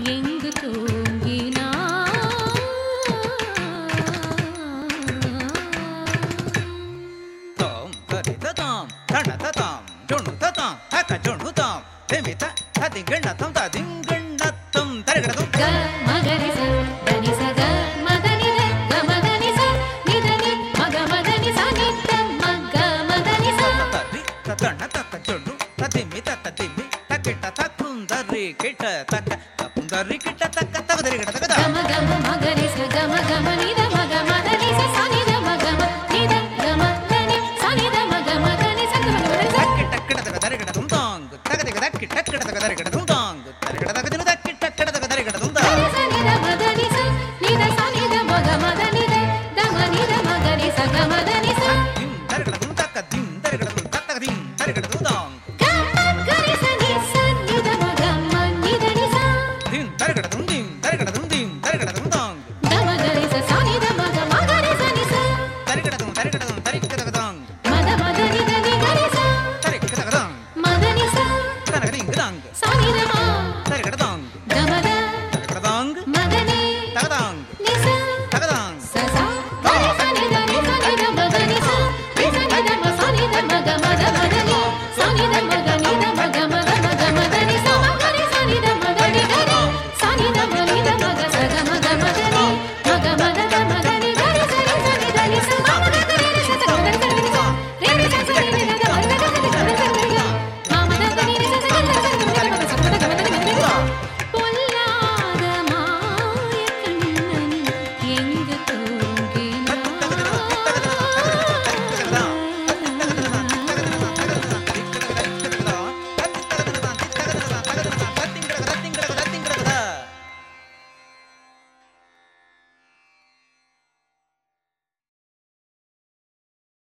எங்கு தூங்கினான் தாம் தரிததாம் தணததாம் ஜொணுததாம் தக ஜொணுதாம் தெமித ததிங்கண்ணதம் ததிங்கண்ணதம் தரகடதம் க மகரி ச தனி ச க மதனி த க மதனி ச நிதனி மக மதனி ச நித மக மதனி ச தரி ததண தத ஜொணு ததிமித ததிமி தகிட்ட தகுந்தரி கிட்ட தக தகுந்தரி கிட்ட தக தகதரிகட தகத க மக மகரி ச க மக நித மக மதனி ச ச நித மக நித க மதனி ச நித மக மதனி ச க மக மதனி ச தகிட்ட கிட்ட தகதரிகடதம் தாங்கு தகதிக தகிட்ட கிட்ட தகதரிகடதம் தாங்கு தரிகட தகதினு தகிட்ட கிட்ட தகதரிகடதம் தாங்கு ச நித மதனி ச நித ச நித மக மதனி த த நித மகரி ச க மதனி ச திம் தரிகடதம் தக திம் தரிகடதம் தக திம் தரிகடதம் தாங்கு க மகரி ச நி ச நித மக ம நித நி ச திம் தரிகடதம்